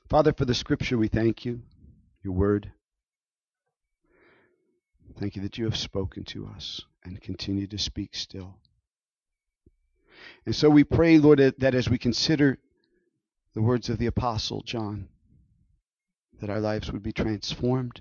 Father, for the scripture, we thank you, your word. Thank you that you have spoken to us and continue to speak still. And so we pray, Lord, that as we consider the words of the Apostle John, that our lives would be transformed,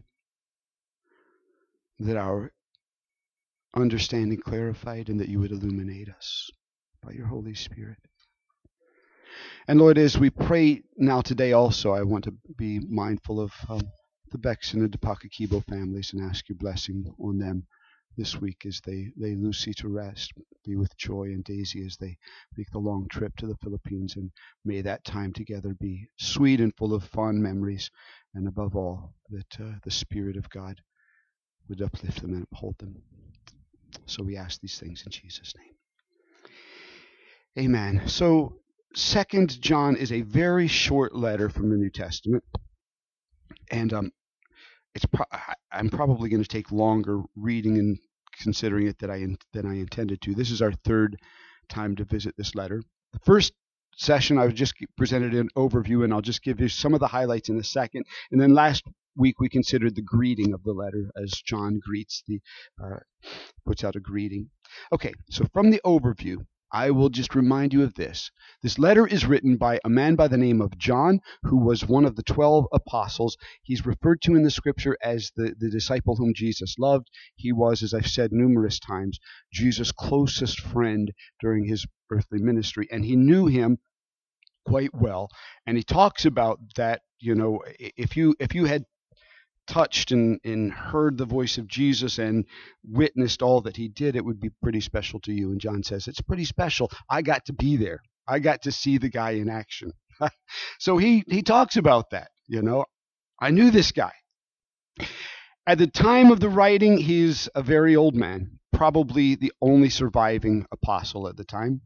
that our understanding clarified, and that you would illuminate us by your Holy Spirit. And Lord, as we pray now today also, I want to be mindful of the Becks and the DePacaquibo families and ask your blessing on them this week as they lay Lucy to rest. Be with Joy and Daisy as they make the long trip to the Philippines, and may that time together be sweet and full of fond memories, and above all, that the Spirit of God would uplift them and uphold them. So we ask these things in Jesus' name. Amen. So 2 John is a very short letter from the New Testament, and I'm probably going to take longer reading and considering it than I intended to. This is our third time to visit this letter. The first session I was just presented an overview, and I'll just give you some of the highlights in a second. And then last week we considered the greeting of the letter as John greets puts out a greeting. Okay, so from the overview, I will just remind you of this. This letter is written by a man by the name of John, who was one of the 12 apostles. He's referred to in the scripture as the disciple whom Jesus loved. He was, as I've said numerous times, Jesus' closest friend during his earthly ministry, and he knew him quite well. And he talks about that, if you had touched and heard the voice of Jesus and witnessed all that he did, it would be pretty special to you. And John says, it's pretty special. I got to be there. I got to see the guy in action. So he talks about that, I knew this guy. At the time of the writing, he's a very old man, probably the only surviving apostle at the time.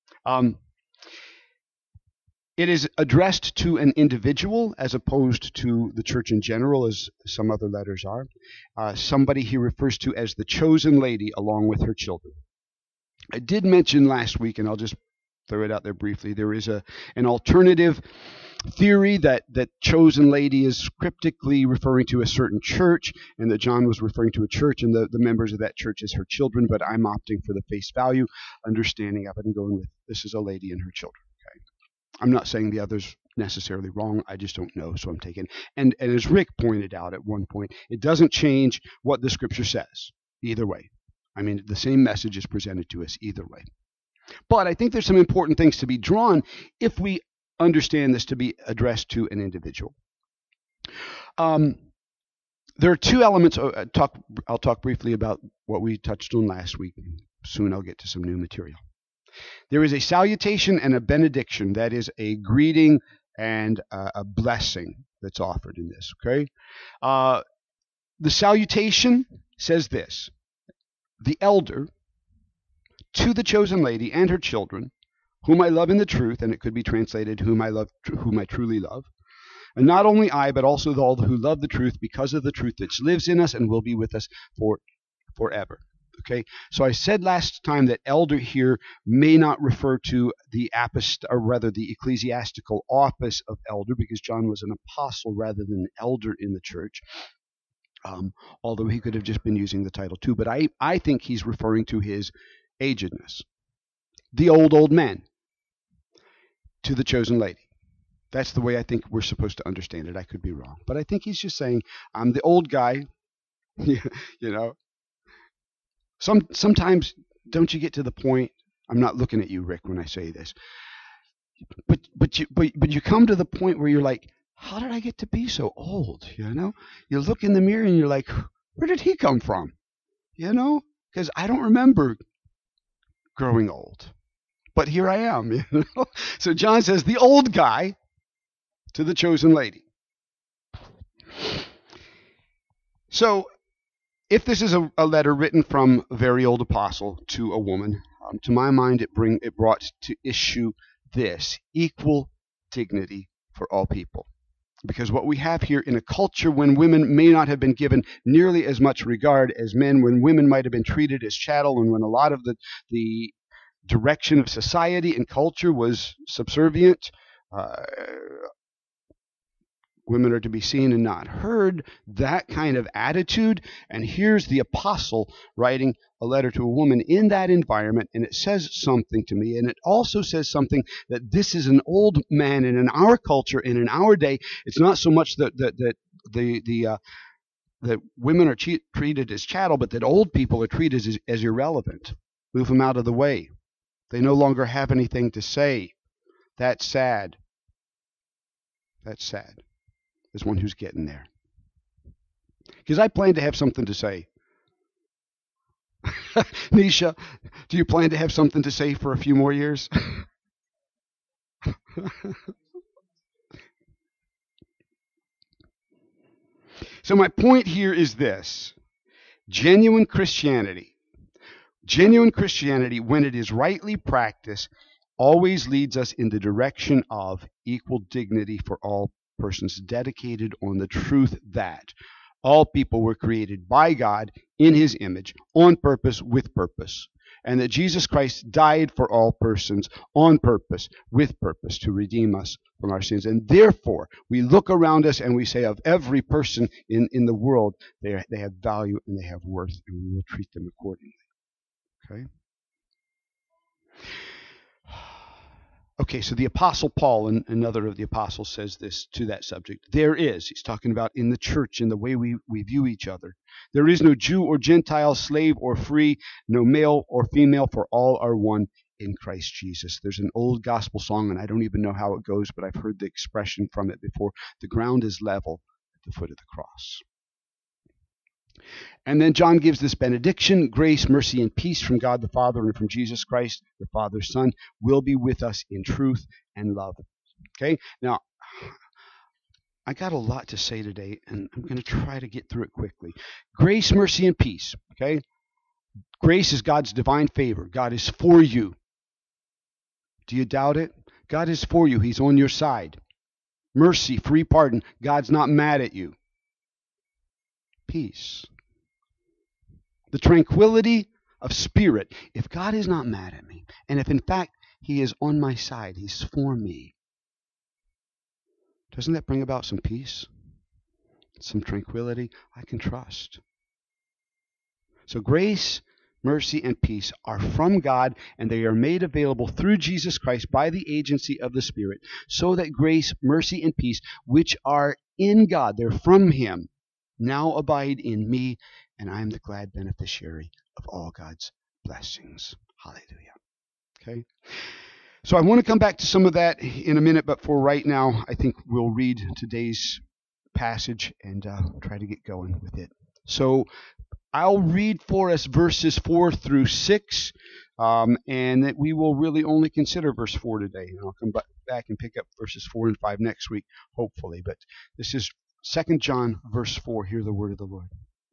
It is addressed to an individual as opposed to the church in general, as some other letters are. Somebody he refers to as the chosen lady along with her children. I did mention last week, and I'll just throw it out there briefly, there is an alternative theory that chosen lady is cryptically referring to a certain church, and that John was referring to a church, and the members of that church as her children, but I'm opting for the face value understanding of it and going with this is a lady and her children. I'm not saying the other's necessarily wrong. I just don't know, so I'm taking. And as Rick pointed out at one point, it doesn't change what the scripture says either way. I mean, the same message is presented to us either way. But I think there's some important things to be drawn if we understand this to be addressed to an individual. There are two elements. I'll talk briefly about what we touched on last week. Soon I'll get to some new material. There is a salutation and a benediction, that is a greeting and a blessing that's offered in this, okay? The salutation says this: the elder to the chosen lady and her children, whom I love in the truth, and it could be translated whom I truly love, and not only I, but also all who love the truth because of the truth that lives in us and will be with us forever. Okay, so I said last time that elder here may not refer to the ecclesiastical office of elder, because John was an apostle rather than an elder in the church, although he could have just been using the title too. But I think he's referring to his agedness, the old man to the chosen lady. That's the way I think we're supposed to understand it. I could be wrong, but I think he's just saying, I'm the old guy, Sometimes, don't you get to the point? I'm not looking at you, Rick, when I say this, but you come to the point where you're like, how did I get to be so old? You look in the mirror and you're like, where did he come from? Because I don't remember growing old, but here I am. So John says, the old guy to the chosen lady. So, if this is a letter written from a very old apostle to a woman, to my mind it brought to issue this: equal dignity for all people. Because what we have here in a culture when women may not have been given nearly as much regard as men, when women might have been treated as chattel, and when a lot of the direction of society and culture was subservient, Women are to be seen and not heard, that kind of attitude. And here's the apostle writing a letter to a woman in that environment, and it says something to me. And it also says something that this is an old man, and in our culture and in our day, it's not so much that that women are treated as chattel, but that old people are treated as irrelevant. Move them out of the way. They no longer have anything to say. That's sad. That's sad. There's one who's getting there. Because I plan to have something to say. Nisha, do you plan to have something to say for a few more years? So my point here is this. Genuine Christianity, when it is rightly practiced, always leads us in the direction of equal dignity for all persons, dedicated on the truth that all people were created by God in his image, on purpose, with purpose, and that Jesus Christ died for all persons on purpose, with purpose, to redeem us from our sins. And therefore, we look around us and we say of every person in the world, they have value and they have worth, and we will treat them accordingly. Okay? Okay, so the Apostle Paul, and another of the apostles, says this to that subject. He's talking about in the church, in the way we view each other. There is no Jew or Gentile, slave or free, no male or female, for all are one in Christ Jesus. There's an old gospel song, and I don't even know how it goes, but I've heard the expression from it before. The ground is level at the foot of the cross. And then John gives this benediction: grace, mercy, and peace from God the Father and from Jesus Christ, the Father's Son, will be with us in truth and love. Okay? Now, I got a lot to say today, and I'm going to try to get through it quickly. Grace, mercy, and peace. Okay? Grace is God's divine favor. God is for you. Do you doubt it? God is for you. He's on your side. Mercy, free pardon. God's not mad at you. Peace. The tranquility of spirit. If God is not mad at me, and if in fact he is on my side, he's for me, doesn't that bring about some peace? Some tranquility? I can trust. So grace, mercy, and peace are from God, and they are made available through Jesus Christ by the agency of the Spirit, so that grace, mercy, and peace, which are in God, they're from him, now abide in me, and I am the glad beneficiary of all God's blessings. Hallelujah. Okay? So I want to come back to some of that in a minute, but for right now, I think we'll read today's passage and try to get going with it. So I'll read for us verses 4 through 6, and that we will really only consider verse 4 today. And I'll come back and pick up verses 4 and 5 next week, hopefully. But this is 2 John verse 4. Hear the word of the Lord.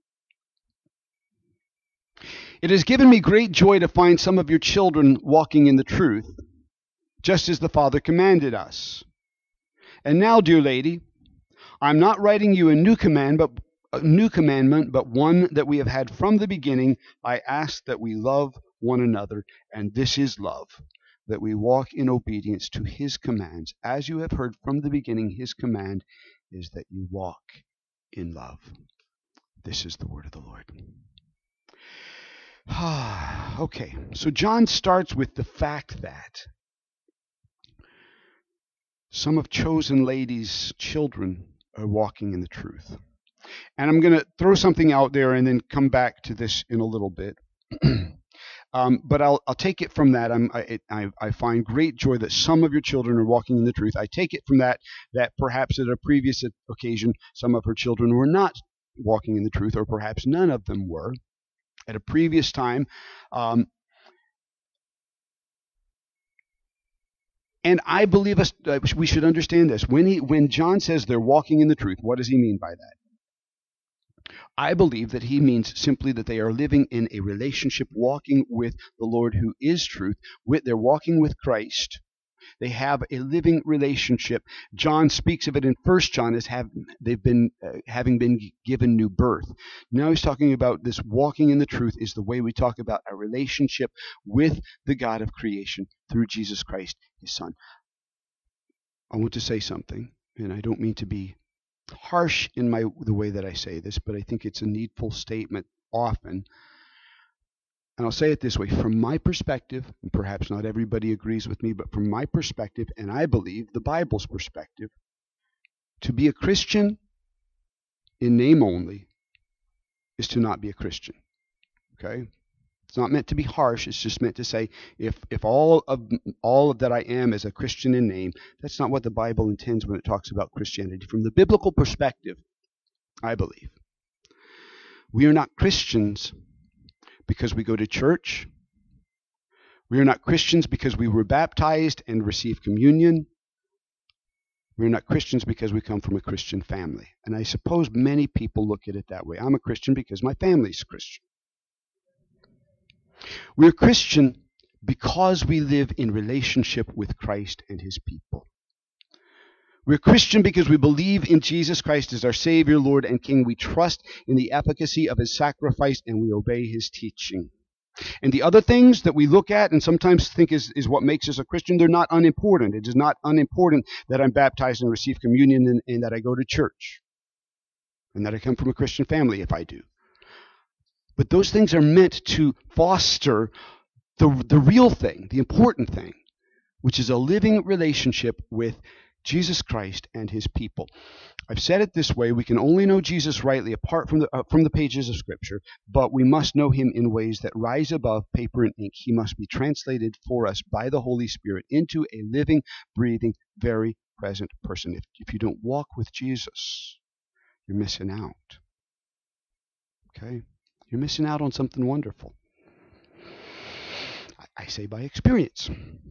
It has given me great joy to find some of your children walking in the truth, just as the Father commanded us. And now, dear lady, I'm not writing you a new commandment, but one that we have had from the beginning. I ask that we love one another, and this is love, that we walk in obedience to his commands. As you have heard from the beginning, his command is that you walk in love. This is the word of the Lord. Okay, so John starts with the fact that some of chosen ladies' children are walking in the truth. And I'm going to throw something out there and then come back to this in a little bit. But I'll take it from that. I find great joy that some of your children are walking in the truth. I take it from that perhaps at a previous occasion, some of her children were not walking in the truth, or perhaps none of them were. At a previous time, and I believe we should understand this. When John says they're walking in the truth, what does he mean by that? I believe that he means simply that they are living in a relationship, walking with the Lord who is truth. They're walking with Christ. They have a living relationship. John speaks of it in 1 John as having been given new birth. Now he's talking about this walking in the truth is the way we talk about a relationship with the God of creation through Jesus Christ, his Son. I want to say something, and I don't mean to be harsh in the way that I say this, but I think it's a needful statement often. And I'll say it this way, from my perspective, and perhaps not everybody agrees with me, but from my perspective, and I believe the Bible's perspective, to be a Christian in name only is to not be a Christian. Okay? It's not meant to be harsh. It's just meant to say, if all of that I am is a Christian in name, that's not what the Bible intends when it talks about Christianity. From the biblical perspective, I believe, we are not Christians because we go to church. We are not Christians because we were baptized and received communion. We're not Christians because we come from a Christian family. And I suppose many people look at it that way. I'm a Christian because my family's Christian. We're Christian because we live in relationship with Christ and his people. We're Christian because we believe in Jesus Christ as our Savior, Lord, and King. We trust in the efficacy of his sacrifice and we obey his teaching. And the other things that we look at and sometimes think is what makes us a Christian, they're not unimportant. It is not unimportant that I'm baptized and receive communion and that I go to church and that I come from a Christian family if I do. But those things are meant to foster the real thing, the important thing, which is a living relationship with Jesus Christ and his people. I've said it this way, we can only know Jesus rightly apart from the pages of Scripture, but we must know him in ways that rise above paper and ink. He must be translated for us by the Holy Spirit into a living, breathing, very present person. If you don't walk with Jesus, you're missing out. Okay? You're missing out on something wonderful. I say by experience.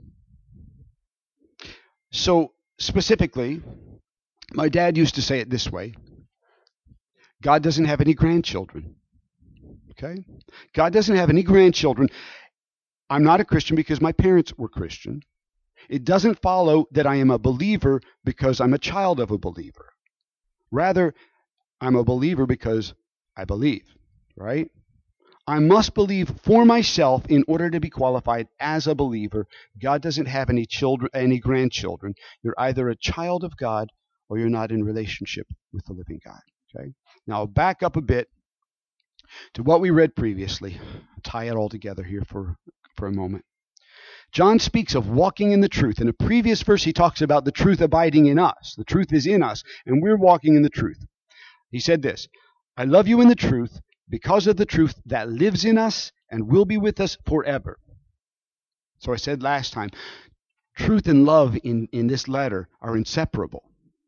So, specifically, my dad used to say it this way: God doesn't have any grandchildren. Okay? God doesn't have any grandchildren. I'm not a Christian because my parents were Christian. It doesn't follow that I am a believer because I'm a child of a believer. Rather, I'm a believer because I believe, right? I must believe for myself in order to be qualified as a believer. God doesn't have any children, any grandchildren. You're either a child of God or you're not in relationship with the living God. Okay? Now I'll back up a bit to what we read previously. Tie it all together here for a moment. John speaks of walking in the truth. In a previous verse, he talks about the truth abiding in us. The truth is in us, and we're walking in the truth. He said this: I love you in the truth, because of the truth that lives in us and will be with us forever. So I said last time, truth and love in this letter are inseparable.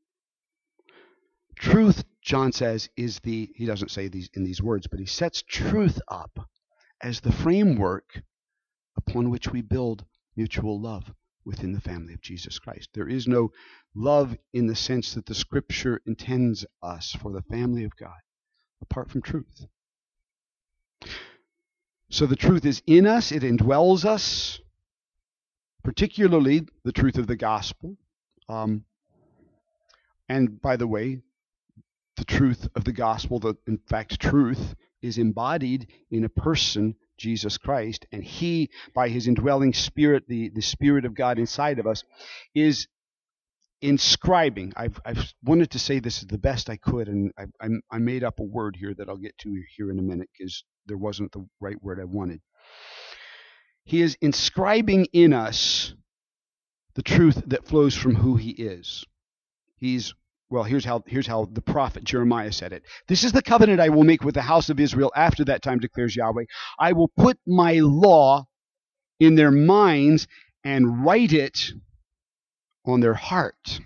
Truth, John says, he doesn't say these in these words, but he sets truth up as the framework upon which we build mutual love within the family of Jesus Christ. There is no love in the sense that the Scripture intends us for the family of God apart from truth. So the truth is in us, it indwells us, particularly the truth of the gospel. And by the way, the truth of the gospel, in fact, truth is embodied in a person, Jesus Christ, and he, by his indwelling spirit, the Spirit of God inside of us, is inscribing. I've wanted to say this the best I could, and I made up a word here that I'll get to here in a minute because there wasn't the right word I wanted. He is inscribing in us the truth that flows from who he is. Here's how the prophet Jeremiah said it. This is the covenant I will make with the house of Israel after that time, declares Yahweh. I will put my law in their minds and write it on their heart.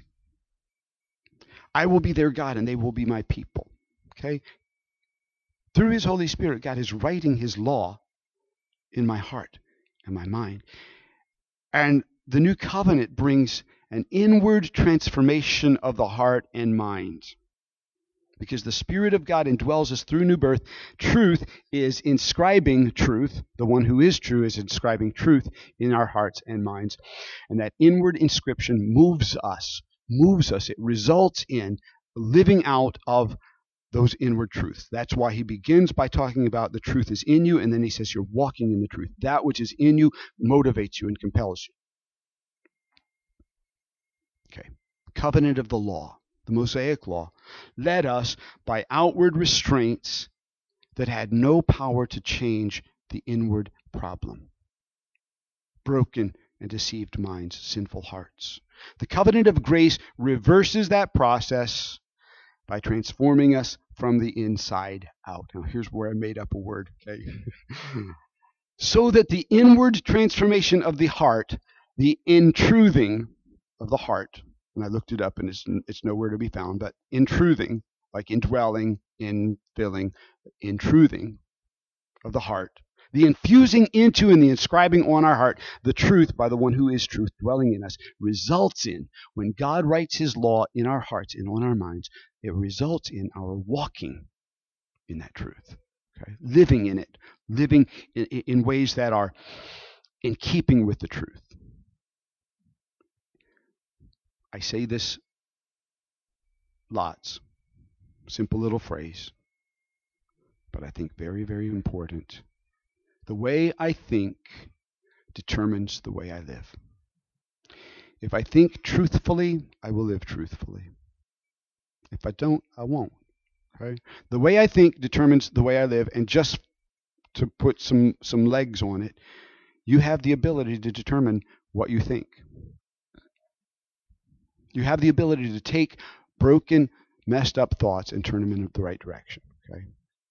I will be their God and they will be my people. Okay? Through his Holy Spirit, God is writing his law in my heart and my mind. And the new covenant brings an inward transformation of the heart and mind. Because the Spirit of God indwells us through new birth. Truth is inscribing truth. The one who is true is inscribing truth in our hearts and minds. And that inward inscription moves us. It results in living out of those inward truths. That's why he begins by talking about the truth is in you, and then he says you're walking in the truth. That which is in you motivates you and compels you. Okay. Covenant of the law. the Mosaic law, led us by outward restraints that had no power to change the inward problem. Broken and deceived minds, sinful hearts. The covenant of grace reverses that process by transforming us from the inside out. Now here's where I made up a word, okay? So that the inward transformation of the heart, the intruthing of the heart, and I looked it up and it's nowhere to be found, but intruthing, like indwelling, infilling, intruthing of the heart, the infusing into and the inscribing on our heart the truth by the one who is truth dwelling in us, results in, when God writes his law in our hearts and on our minds, it results in our walking in that truth, okay? Living in it, living in ways that are in keeping with the truth. I say this lots, simple little phrase, but I think very, very important. The way I think determines the way I live. If I think truthfully, I will live truthfully. If I don't, I won't. Okay? The way I think determines the way I live, and just to put some legs on it, you have the ability to determine what you think. You have the ability to take broken, messed up thoughts and turn them in the right direction. Okay?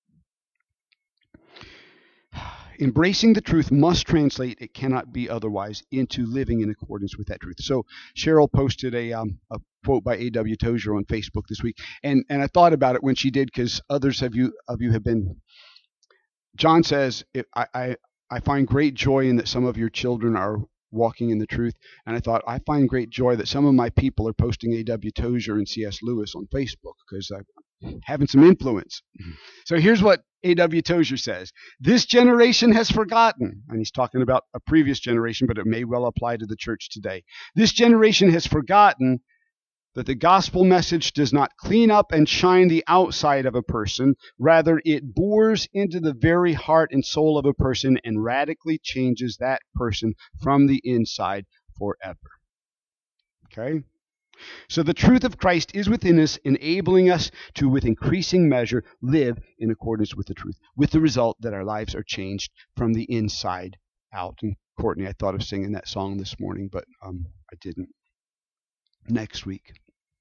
Embracing the truth must translate, it cannot be otherwise, into living in accordance with that truth. So Cheryl posted a quote by A.W. Tozer on Facebook this week, and I thought about it when she did, because others of you have been. John says, I find great joy in that some of your children are walking in the truth, and I thought, I find great joy that some of my people are posting A.W. Tozer and C.S. Lewis on Facebook, because I'm having some influence. So here's what A.W. Tozer says. This generation has forgotten, and he's talking about a previous generation, but it may well apply to the church today. This generation has forgotten that the gospel message does not clean up and shine the outside of a person. Rather, it bores into the very heart and soul of a person and radically changes that person from the inside forever. Okay? So the truth of Christ is within us, enabling us to, with increasing measure, live in accordance with the truth, with the result that our lives are changed from the inside out. And Courtney, I thought of singing that song this morning, but I didn't. Next week.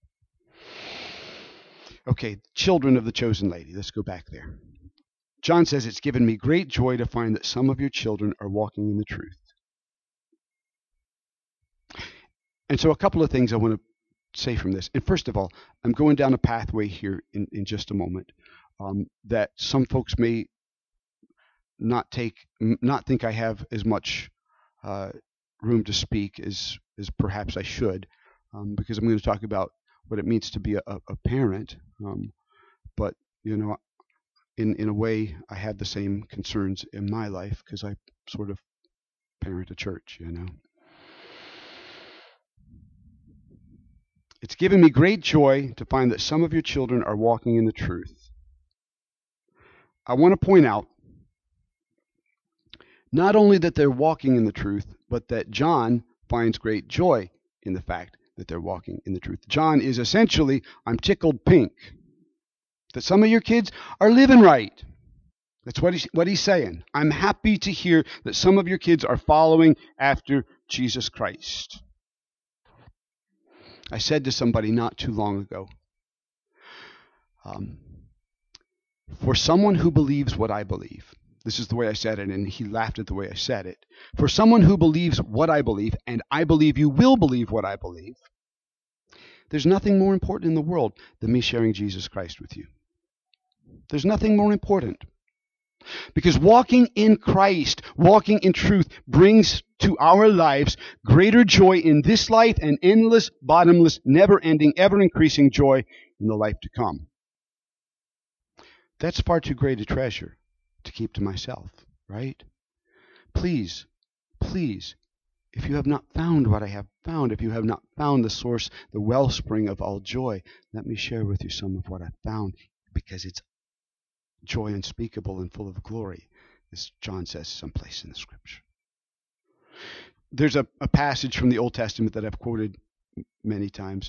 Okay, children of the chosen lady. Let's go back there. John says, it's given me great joy to find that some of your children are walking in the truth. And so a couple of things I want to say from this. And first of all, I'm going down a pathway here in just a moment that some folks may not think I have as much room to speak as perhaps I should, because I'm going to talk about what it means to be a parent. But you know, in a way, I have the same concerns in my life because I sort of parent a church. You know. It's given me great joy to find that some of your children are walking in the truth. I want to point out not only that they're walking in the truth, but that John finds great joy in the fact that they're walking in the truth. John is essentially, I'm tickled pink that some of your kids are living right. That's what he's saying. I'm happy to hear that some of your kids are following after Jesus Christ. I said to somebody not too long ago, for someone who believes what I believe, this is the way I said it, and he laughed at the way I said it. For someone who believes what I believe, and I believe you will believe what I believe, there's nothing more important in the world than me sharing Jesus Christ with you. There's nothing more important. Because walking in Christ, walking in truth, brings to our lives greater joy in this life and endless, bottomless, never-ending, ever-increasing joy in the life to come. That's far too great a treasure to keep to myself, right? Please, if you have not found what I have found, if you have not found the source, the wellspring of all joy, let me share with you some of what I found, because it's joy unspeakable and full of glory, as John says someplace in the scripture. There's a passage from the Old Testament that I've quoted many times,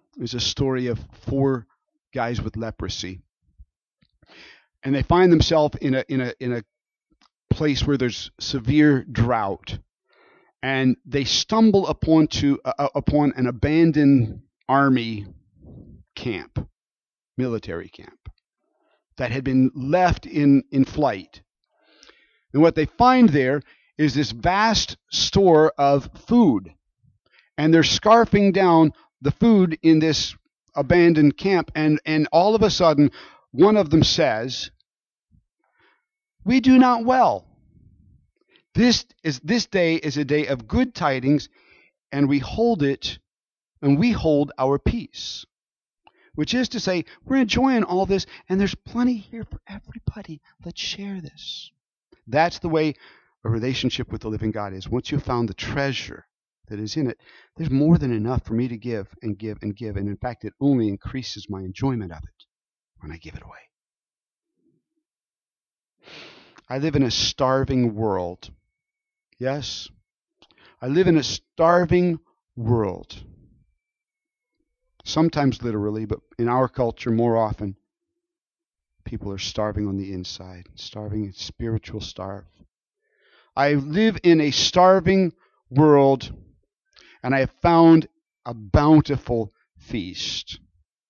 is a story of 4 guys with leprosy, and they find themselves in a place where there's severe drought, and they stumble upon an abandoned army camp, military camp, that had been left in flight. And what they find there is this vast store of food, and they're scarfing down the food in this abandoned camp, and all of a sudden one of them says, "We do not well. This day is a day of good tidings, and we hold our peace." Which is to say, we're enjoying all this, and there's plenty here for everybody. Let's share this. That's the way a relationship with the living God is. Once you've found the treasure that is in it, there's more than enough for me to give and give and give. And in fact, it only increases my enjoyment of it when I give it away. I live in a starving world. Yes, I live in a starving world. Sometimes literally, but in our culture more often, people are starving on the inside, starving, spiritual starve. I live in a starving world, and I have found a bountiful feast.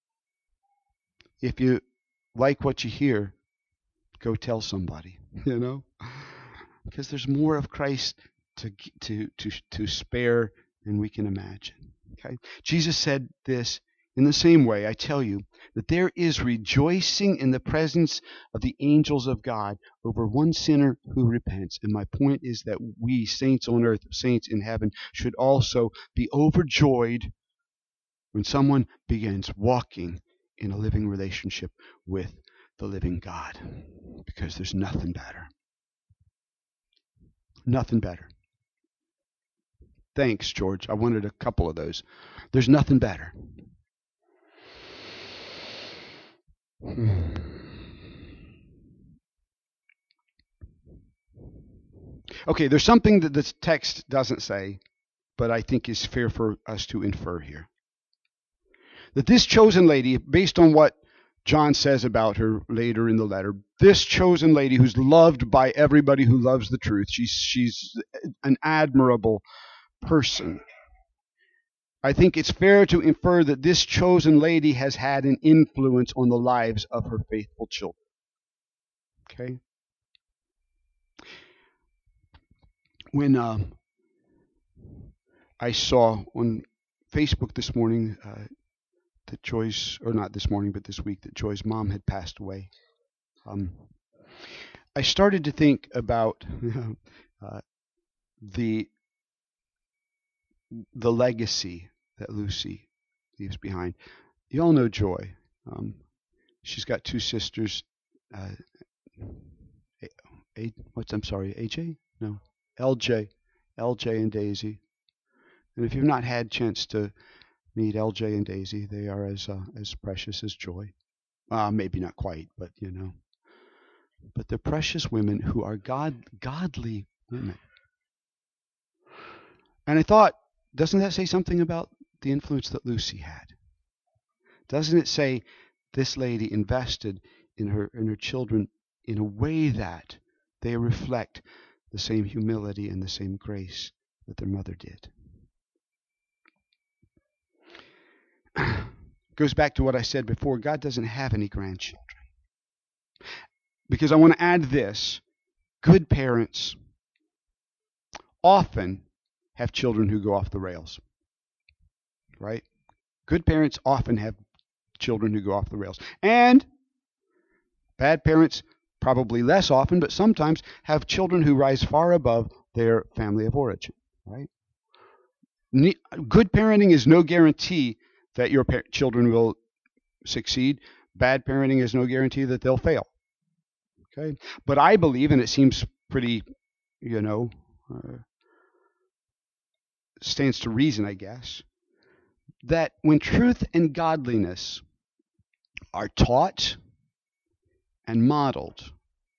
If you like what you hear, go tell somebody, because there's more of Christ to spare than we can imagine. Okay? Jesus said this in the same way. I tell you that there is rejoicing in the presence of the angels of God over one sinner who repents. And my point is that we, saints on earth, saints in heaven, should also be overjoyed when someone begins walking in a living relationship with the living God. Because there's nothing better. Nothing better. Thanks, George. I wanted a couple of those. There's nothing better. Okay, there's something that this text doesn't say, but I think is fair for us to infer here. That this chosen lady, based on what John says about her later in the letter, this chosen lady who's loved by everybody who loves the truth, she's an admirable person. I think it's fair to infer that this chosen lady has had an influence on the lives of her faithful children. Okay? When I saw on Facebook this morning that Joy's, or not this morning, but this week, that Joy's mom had passed away, I started to think about the legacy that Lucy leaves behind. You all know Joy. She's got 2 sisters. AJ? No, LJ and Daisy. And if you've not had a chance to meet LJ and Daisy, they are as precious as Joy. Maybe not quite, but But they're precious women who are godly women. And I thought, doesn't that say something about the influence that Lucy had? Doesn't it say this lady invested in her children in a way that they reflect the same humility and the same grace that their mother did? Goes back to what I said before. God doesn't have any grandchildren. Because I want to add this. Good parents often have children who go off the rails. Right? Good parents often have children who go off the rails. And bad parents, probably less often, but sometimes have children who rise far above their family of origin. Right? Good parenting is no guarantee that your children will succeed. Bad parenting is no guarantee that they'll fail. Okay? But I believe, and it seems pretty, stands to reason, I guess, that when truth and godliness are taught and modeled,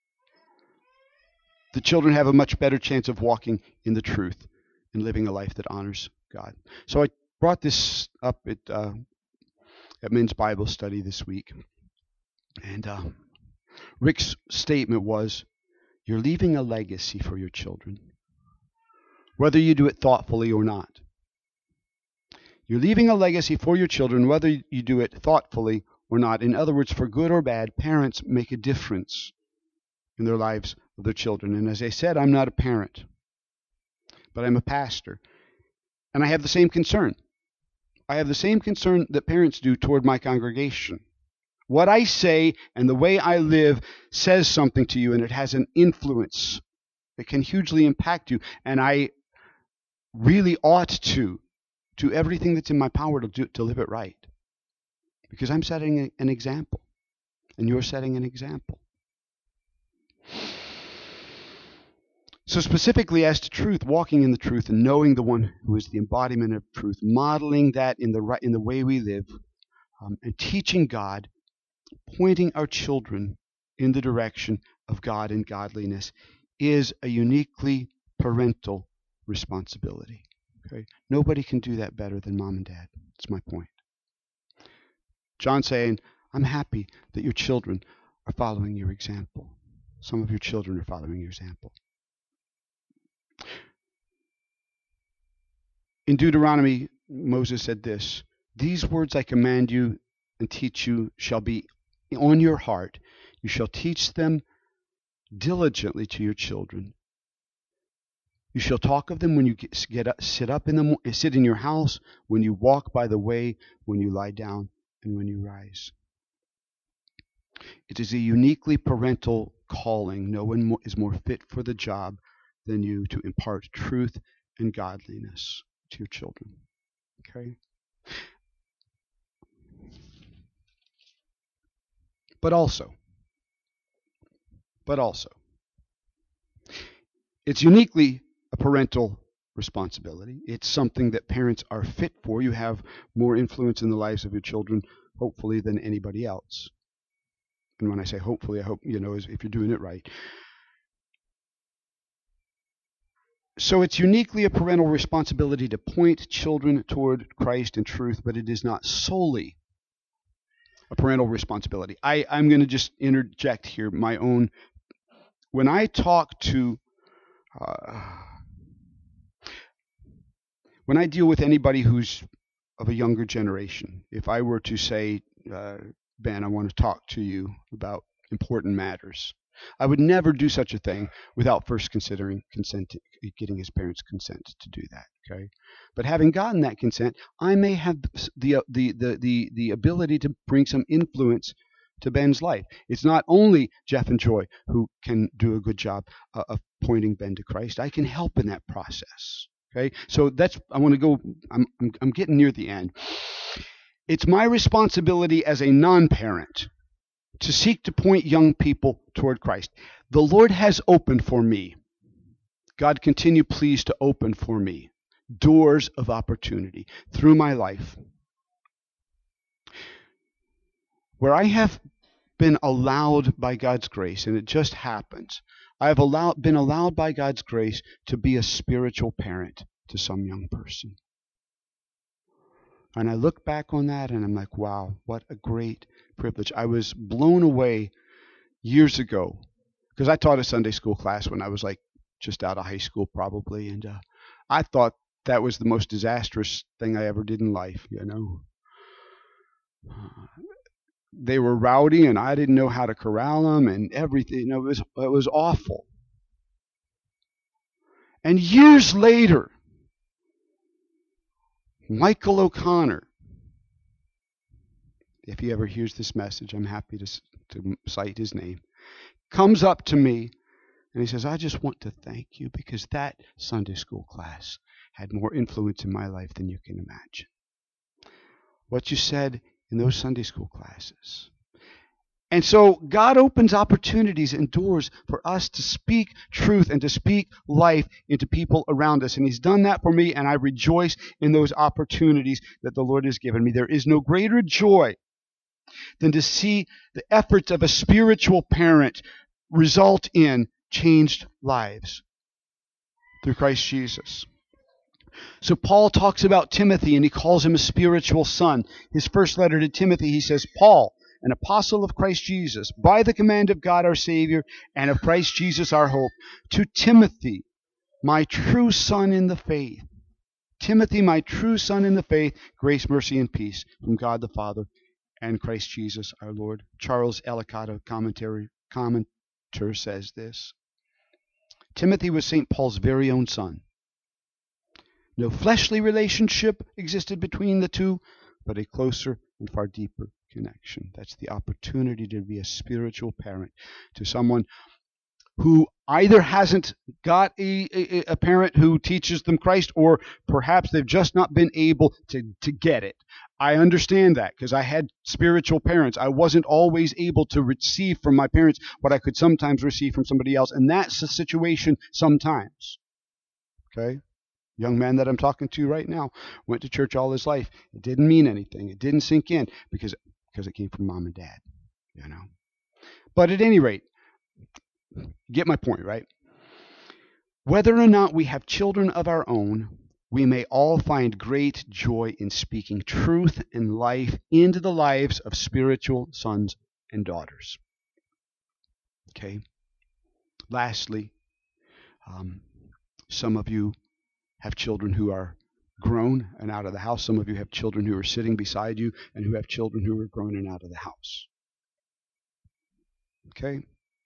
the children have a much better chance of walking in the truth and living a life that honors God. So I brought this up at at Men's Bible Study this week. And Rick's statement was, you're leaving a legacy for your children, whether you do it thoughtfully or not. You're leaving a legacy for your children, whether you do it thoughtfully or not. In other words, for good or bad, parents make a difference in their lives of their children. And as I said, I'm not a parent, but I'm a pastor. And I have the same concern. I have the same concern that parents do toward my congregation. What I say and the way I live says something to you, and it has an influence. It can hugely impact you. And I really ought to do everything that's in my power to live it right. Because I'm setting an example, and you're setting an example. So specifically as to truth, walking in the truth and knowing the one who is the embodiment of truth, modeling that in the way we live, and teaching God, pointing our children in the direction of God and godliness is a uniquely parental responsibility. Okay? Nobody can do that better than mom and dad. That's my point. John saying, I'm happy that your children are following your example. Some of your children are following your example. In Deuteronomy, Moses said this, these words I command you and teach you shall be on your heart. You shall teach them diligently to your children. You shall talk of them when you sit in your house, when you walk by the way, when you lie down, and when you rise. It is a uniquely parental calling. No one is more fit for the job than you to impart truth and godliness to your children. Okay? But also, it's uniquely a parental responsibility. It's something that parents are fit for. You have more influence in the lives of your children, hopefully, than anybody else. And when I say hopefully, I hope, if you're doing it right. So it's uniquely a parental responsibility to point children toward Christ and truth, but it is not solely a parental responsibility. I'm going to just interject here my own. When I talk to, when I deal with anybody who's of a younger generation, if I were to say, Ben, I want to talk to you about important matters, I would never do such a thing without first considering getting his parents' consent to do that. Okay, but having gotten that consent, I may have the ability to bring some influence to Ben's life. It's not only Jeff and Joy who can do a good job of pointing Ben to Christ. I can help in that process. Okay, so I want to go. I'm getting near the end. It's my responsibility as a non-parent to seek to point young people toward Christ. The Lord has opened for me. God, continue please to open for me doors of opportunity through my life, where I have been allowed by God's grace, and it just happens, I have been allowed by God's grace to be a spiritual parent to some young person. And I look back on that and I'm like, wow, what a great privilege. I was blown away years ago because I taught a Sunday school class when I was like just out of high school probably. And I thought that was the most disastrous thing I ever did in life, They were rowdy and I didn't know how to corral them and everything. It was awful. And years later, Michael O'Connor, if he ever hears this message, I'm happy to cite his name, comes up to me and he says, I just want to thank you because that Sunday school class had more influence in my life than you can imagine. What you said in those Sunday school classes. And so God opens opportunities and doors for us to speak truth and to speak life into people around us. And He's done that for me, and I rejoice in those opportunities that the Lord has given me. There is no greater joy than to see the efforts of a spiritual parent result in changed lives through Christ Jesus. So Paul talks about Timothy, and he calls him a spiritual son. His first letter to Timothy, he says, Paul, an apostle of Christ Jesus, by the command of God our Savior, and of Christ Jesus our hope, to Timothy, my true son in the faith. Timothy, my true son in the faith, grace, mercy, and peace from God the Father and Christ Jesus our Lord. Charles Ellicott, a commentator, says this. Timothy was St. Paul's very own son. No fleshly relationship existed between the two, but a closer and far deeper connection. That's the opportunity to be a spiritual parent to someone who either hasn't got a parent who teaches them Christ, or perhaps they've just not been able to get it. I understand that because I had spiritual parents. I wasn't always able to receive from my parents what I could sometimes receive from somebody else, and that's the situation sometimes. Okay? Young man that I'm talking to right now went to church all his life. It didn't mean anything. It didn't sink in because it came from mom and dad, you know. But at any rate, get my point, right? Whether or not we have children of our own, we may all find great joy in speaking truth and life into the lives of spiritual sons and daughters. Okay. Lastly, some of you have children who are grown and out of the house. Some of you have children who are sitting beside you and who have children who are grown and out of the house. Okay?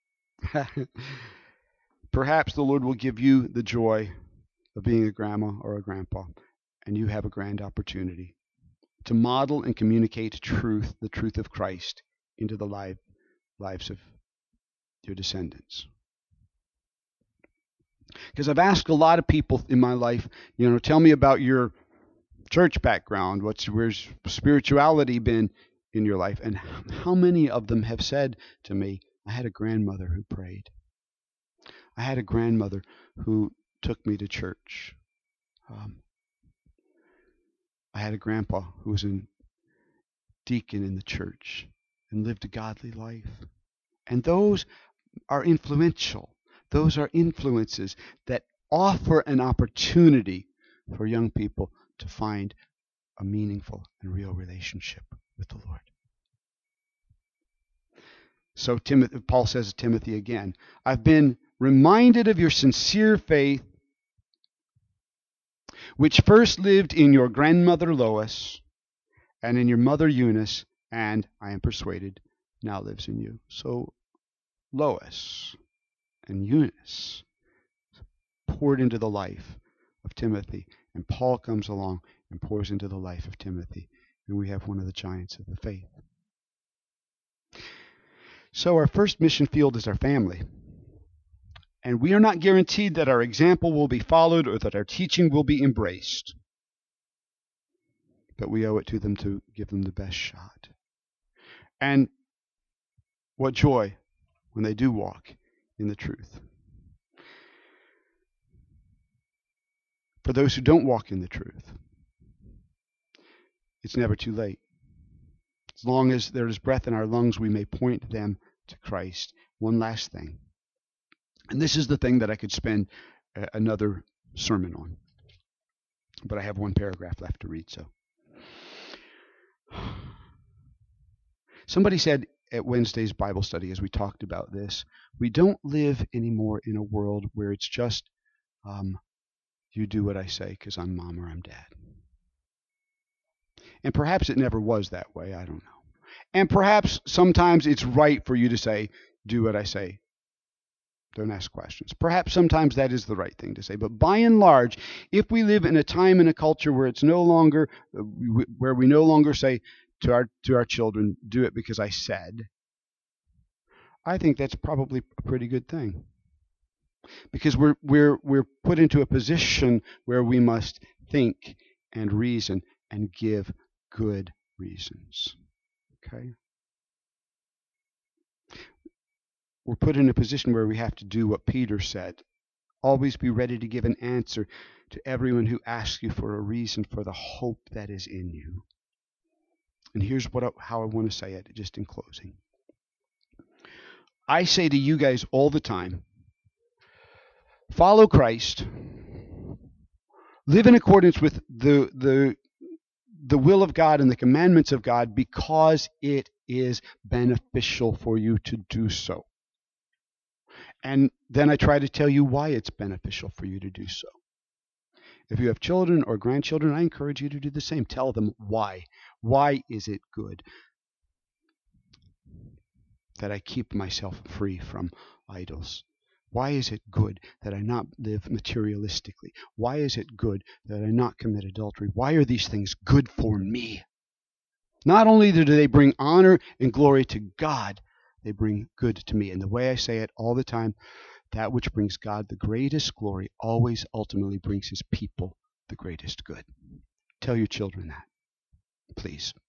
Perhaps the Lord will give you the joy of being a grandma or a grandpa, and you have a grand opportunity to model and communicate truth, the truth of Christ, into the lives of your descendants. Because I've asked a lot of people in my life, tell me about your church background. Where's spirituality been in your life? And how many of them have said to me, I had a grandmother who prayed. I had a grandmother who took me to church. I had a grandpa who was a deacon in the church and lived a godly life. And those are influential. Those are influences that offer an opportunity for young people to find a meaningful and real relationship with the Lord. So Paul says to Timothy again, I've been reminded of your sincere faith, which first lived in your grandmother Lois and in your mother Eunice, and I am persuaded now lives in you. So Lois and Eunice poured into the life of Timothy, and Paul comes along and pours into the life of Timothy, and we have one of the giants of the faith. So our first mission field is our family, and we are not guaranteed that our example will be followed or that our teaching will be embraced, but we owe it to them to give them the best shot. And what joy when they do walk in the truth. For those who don't walk in the truth, it's never too late. As long as there is breath in our lungs, we may point them to Christ. One last thing. And this is the thing that I could spend another sermon on. But I have one paragraph left to read, so. Somebody said at Wednesday's Bible study, as we talked about this, we don't live anymore in a world where it's just, you do what I say because I'm mom or I'm dad. And perhaps it never was that way, I don't know. And perhaps sometimes it's right for you to say, do what I say. Don't ask questions. Perhaps sometimes that is the right thing to say. But by and large, if we live in a time and a culture where it's no longer, where we no longer say to our children, do it because I said, I think that's probably a pretty good thing. Because we're put into a position where we must think and reason and give good reasons. Okay? We're put in a position where we have to do what Peter said. Always be ready to give an answer to everyone who asks you for a reason for the hope that is in you. And here's how I want to say it, just in closing. I say to you guys all the time, follow Christ, Live in accordance with the will of God and the commandments of God because it is beneficial for you to do so. And then I try to tell you why it's beneficial for you to do so. If you have children or grandchildren, I encourage you to do the same. Tell them why. Why is it good that I keep myself free from idols? Why is it good that I not live materialistically? Why is it good that I not commit adultery? Why are these things good for me? Not only do they bring honor and glory to God, they bring good to me. And the way I say it all the time, that which brings God the greatest glory always ultimately brings his people the greatest good. Tell your children that, please.